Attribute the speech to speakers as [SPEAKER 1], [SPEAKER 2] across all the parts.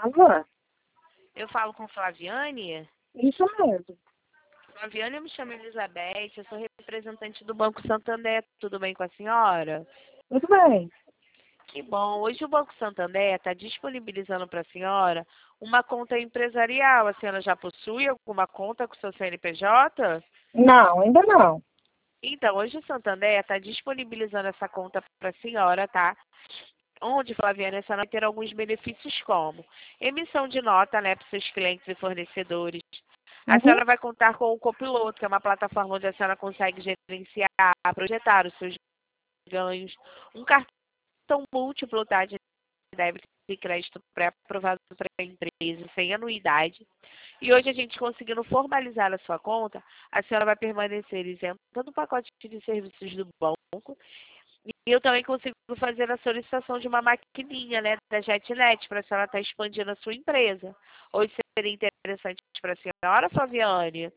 [SPEAKER 1] Silva?
[SPEAKER 2] Eu falo com Flaviane?
[SPEAKER 1] Isso mesmo.
[SPEAKER 2] Flaviane, eu me chamo Elizabeth, eu sou representante do Banco Santander. Tudo bem com a senhora?
[SPEAKER 1] Tudo bem.
[SPEAKER 2] Que bom. Hoje o Banco Santander está disponibilizando para a senhora uma conta empresarial. A senhora já possui alguma conta com o seu CNPJ?
[SPEAKER 1] Não, ainda não.
[SPEAKER 2] Então, hoje o Santander está disponibilizando essa conta para a senhora, tá? Onde, Flaviana, a senhora vai ter alguns benefícios como emissão de nota, né, para seus clientes e fornecedores. A
[SPEAKER 1] Uhum.
[SPEAKER 2] senhora vai contar com o Copiloto, que é uma plataforma onde a senhora consegue gerenciar, projetar os seus ganhos. Um cartão múltiplo, tá, de débito e crédito pré-aprovado para a empresa, sem anuidade. E hoje a gente conseguindo formalizar a sua conta, a senhora vai permanecer isenta do pacote de serviços do banco. E eu também consigo fazer a solicitação de uma maquininha, né, da JetNet, para a senhora estar expandindo a sua empresa. Hoje seria interessante para a senhora, Flaviane?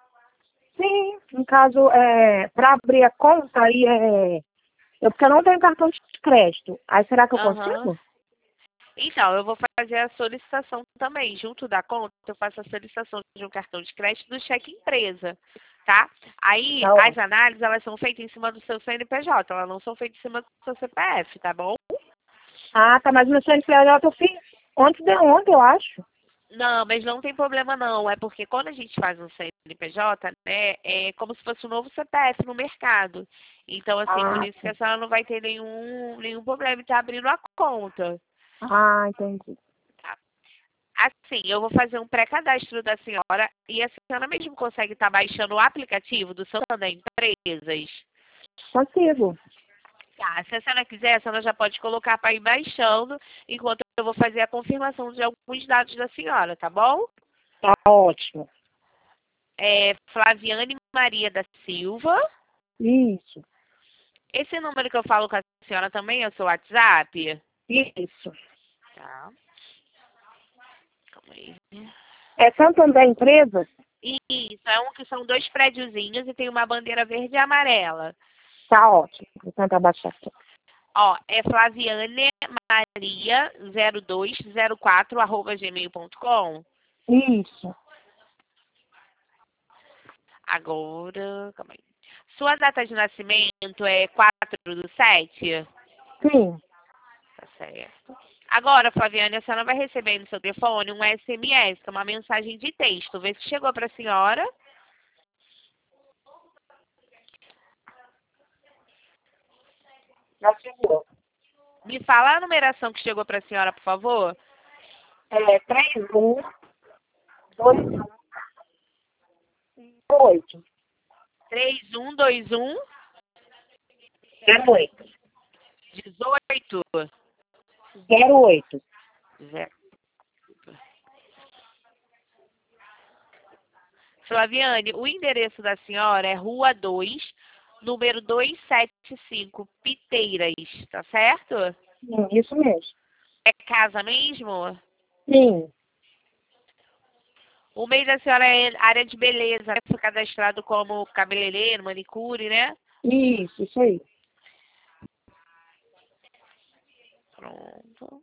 [SPEAKER 1] Sim, no caso, para abrir a conta aí porque eu não tenho cartão de crédito. Aí será que eu
[SPEAKER 2] Aham.
[SPEAKER 1] consigo?
[SPEAKER 2] Então, eu vou fazer a solicitação também. Junto da conta, eu faço a solicitação de um cartão de crédito do cheque empresa, tá? Aí,
[SPEAKER 1] Tá
[SPEAKER 2] as
[SPEAKER 1] ótimo.
[SPEAKER 2] análises, elas são feitas em cima do seu CNPJ, elas não são feitas em cima do seu CPF, tá bom?
[SPEAKER 1] Ah, tá, mas no CNPJ eu fiz antes de ontem, eu acho.
[SPEAKER 2] Não, mas não tem problema não. É porque quando a gente faz um CNPJ, né, é como se fosse um novo CPF no mercado. Então, assim, por
[SPEAKER 1] Ah,
[SPEAKER 2] isso que a senhora não vai ter nenhum problema em estar abrindo a conta.
[SPEAKER 1] entendi.
[SPEAKER 2] Tá? Assim, eu vou fazer um pré-cadastro da senhora e a senhora mesmo consegue estar baixando o aplicativo do Santander Empresas.
[SPEAKER 1] Consigo.
[SPEAKER 2] Tá, se a senhora quiser, a senhora já pode colocar para ir baixando, enquanto eu vou fazer a confirmação de alguns dados da senhora, tá bom?
[SPEAKER 1] Tá ótimo.
[SPEAKER 2] É Flaviane Maria da Silva.
[SPEAKER 1] Isso,
[SPEAKER 2] Esse número que eu falo com a senhora também é o seu WhatsApp?
[SPEAKER 1] isso.
[SPEAKER 2] Tá, calma aí.
[SPEAKER 1] É Santander Empresas?
[SPEAKER 2] Isso, é um que são dois prédiozinhos e tem uma bandeira verde e amarela.
[SPEAKER 1] Tá ótimo. Vou tentar baixar aqui.
[SPEAKER 2] Ó, é Flaviane Maria 0204@gmail.com.
[SPEAKER 1] Isso.
[SPEAKER 2] Agora, calma aí. Sua data de nascimento é 4/7?
[SPEAKER 1] Sim.
[SPEAKER 2] Tá certo. Agora, Flaviane, a senhora vai receber no seu telefone um SMS, que é uma mensagem de texto. Vê se chegou para a senhora.
[SPEAKER 1] Já chegou.
[SPEAKER 2] Me fala a numeração que chegou para a senhora, por favor.
[SPEAKER 1] É 312108.
[SPEAKER 2] 3121
[SPEAKER 1] 08.
[SPEAKER 2] 18.
[SPEAKER 1] 08.
[SPEAKER 2] Zero. Flaviane, o endereço da senhora é Rua 2, número 275, Piteiras, tá certo?
[SPEAKER 1] Sim, isso mesmo.
[SPEAKER 2] É casa mesmo?
[SPEAKER 1] Sim.
[SPEAKER 2] O mês da senhora é área de beleza, né? Foi cadastrado como cabeleireiro, manicure, né?
[SPEAKER 1] Isso aí.
[SPEAKER 2] Pronto.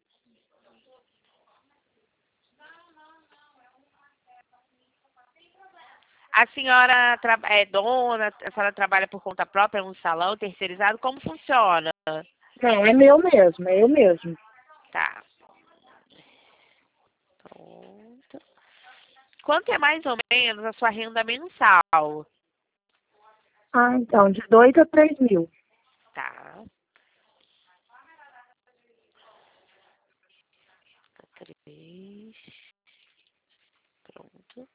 [SPEAKER 2] A senhora é dona, a senhora trabalha por conta própria, um salão terceirizado, como funciona?
[SPEAKER 1] Não, é meu mesmo, é eu mesmo.
[SPEAKER 2] Tá. Pronto. Quanto é mais ou menos a sua renda mensal?
[SPEAKER 1] Ah, então, de 2 a 3 mil.
[SPEAKER 2] Tá. 3. Pronto.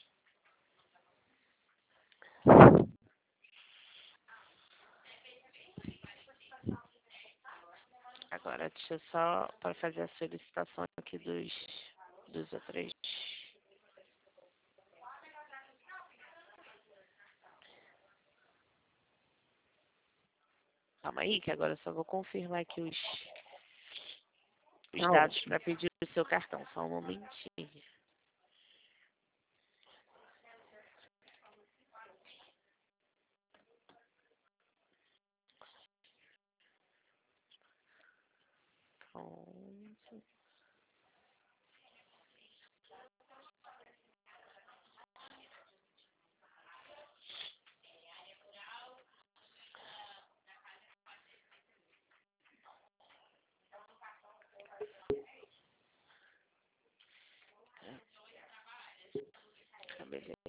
[SPEAKER 2] Agora, deixa eu só para fazer a solicitação aqui dos outros. Calma aí, que agora eu só vou confirmar aqui os
[SPEAKER 1] Tá
[SPEAKER 2] dados
[SPEAKER 1] ótimo.
[SPEAKER 2] para pedir o seu cartão. Só um momentinho. Pronto.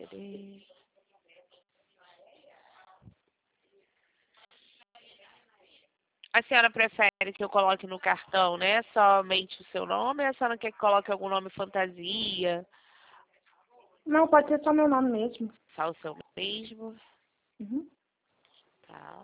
[SPEAKER 2] A senhora prefere que eu coloque no cartão, né? Somente o seu nome ou a senhora quer que coloque algum nome fantasia?
[SPEAKER 1] Não, pode ser só meu nome mesmo.
[SPEAKER 2] Só o seu mesmo?
[SPEAKER 1] Uhum.
[SPEAKER 2] Tá.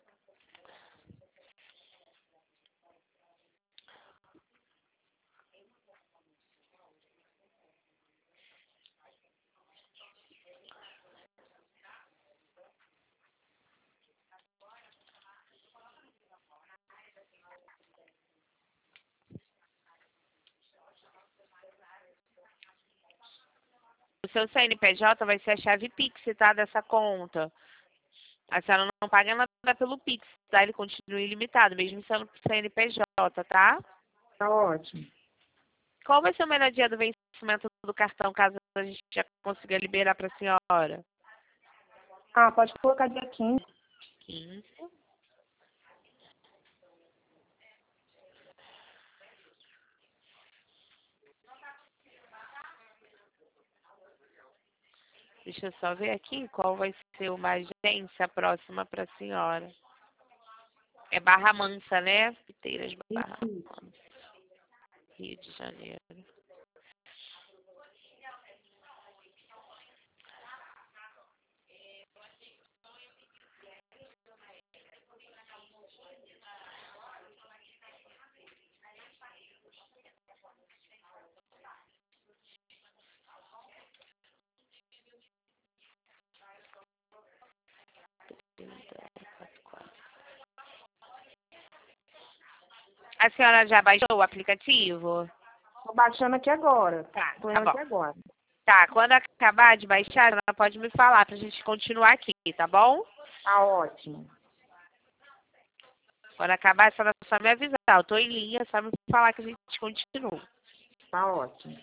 [SPEAKER 2] O seu CNPJ vai ser a chave Pix, tá? Dessa conta. A senhora não paga nada pelo Pix, tá? Ele continua ilimitado, mesmo sendo CNPJ, tá?
[SPEAKER 1] Tá ótimo.
[SPEAKER 2] Qual vai ser o melhor dia do vencimento do cartão, caso a gente já consiga liberar para a senhora?
[SPEAKER 1] Ah, pode colocar dia 15.
[SPEAKER 2] 15. Deixa eu só ver aqui qual vai ser uma agência próxima para a senhora. É Barra Mansa, né? Piteiras Barra Mansa, Rio de Janeiro. A senhora já baixou o aplicativo?
[SPEAKER 1] Tô baixando aqui agora.
[SPEAKER 2] Tá,
[SPEAKER 1] Tô
[SPEAKER 2] tá
[SPEAKER 1] indo
[SPEAKER 2] bom.
[SPEAKER 1] aqui agora.
[SPEAKER 2] Tá, quando acabar de baixar, a senhora pode me falar pra gente continuar aqui, tá bom?
[SPEAKER 1] Tá ótimo.
[SPEAKER 2] Quando acabar, a senhora só me avisar. Eu tô em linha, só me falar que a gente continua.
[SPEAKER 1] Tá ótimo.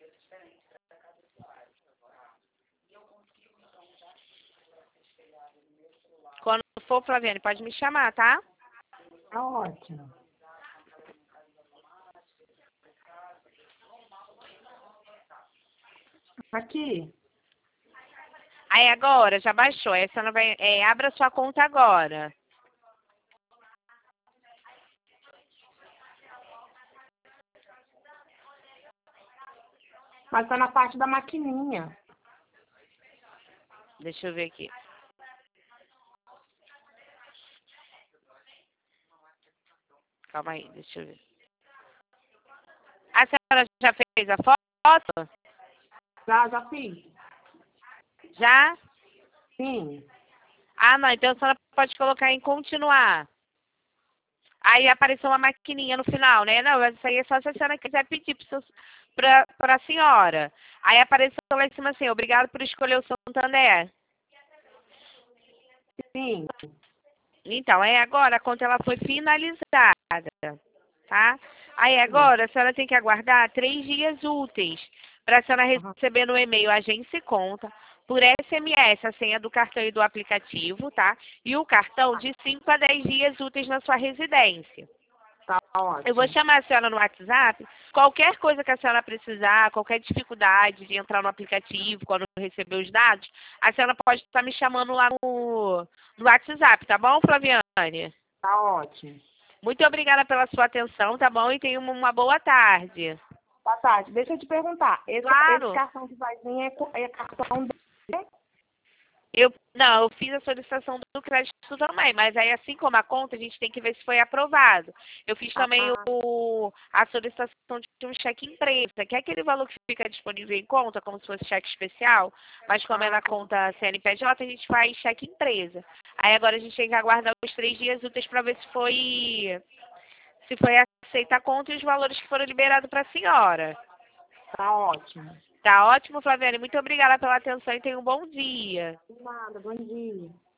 [SPEAKER 2] Quando for, Flaviane, pode me chamar, tá?
[SPEAKER 1] Tá ótimo. Aqui.
[SPEAKER 2] Aí agora, já baixou. Aí você não vai, abra sua conta agora.
[SPEAKER 1] Mas tá na parte da maquininha.
[SPEAKER 2] Deixa eu ver aqui. Calma aí, deixa eu ver. A senhora já fez a foto?
[SPEAKER 1] Já fiz?
[SPEAKER 2] Já?
[SPEAKER 1] Sim.
[SPEAKER 2] Ah, não. Então a senhora pode colocar em continuar. Aí apareceu uma maquininha no final, né? Não, isso aí é só se a senhora quiser pedir para a senhora. Aí apareceu lá em cima assim, obrigado por escolher o Santander.
[SPEAKER 1] Sim.
[SPEAKER 2] Então, aí agora a conta ela foi finalizada, tá? Aí agora a senhora tem que aguardar 3 dias úteis para a senhora receber no e-mail agência e conta, por SMS a senha do cartão e do aplicativo, tá? E o cartão de 5 a 10 dias úteis na sua residência.
[SPEAKER 1] Tá ótimo.
[SPEAKER 2] Eu vou chamar a senhora no WhatsApp. Qualquer coisa que a senhora precisar, qualquer dificuldade de entrar no aplicativo quando receber os dados, a senhora pode estar me chamando lá no WhatsApp, tá bom, Flaviane?
[SPEAKER 1] Tá ótimo.
[SPEAKER 2] Muito obrigada pela sua atenção, tá bom? E tenha uma boa tarde.
[SPEAKER 1] Boa tarde. Deixa eu te perguntar. Esse cartão que vai vir é cartão de...
[SPEAKER 2] Eu fiz a solicitação do crédito também, mas aí assim como a conta, a gente tem que ver se foi aprovado. Eu fiz também a solicitação de um cheque empresa, que é aquele valor que fica disponível em conta, como se fosse cheque especial, mas como é na conta CNPJ, a gente faz cheque empresa. Aí agora a gente tem que aguardar os 3 dias úteis para ver se foi aceita a conta e os valores que foram liberados para a senhora.
[SPEAKER 1] Tá ótimo.
[SPEAKER 2] Tá ótimo, Flaviane. Muito obrigada pela atenção e tenha um bom dia.
[SPEAKER 1] De nada, bom dia.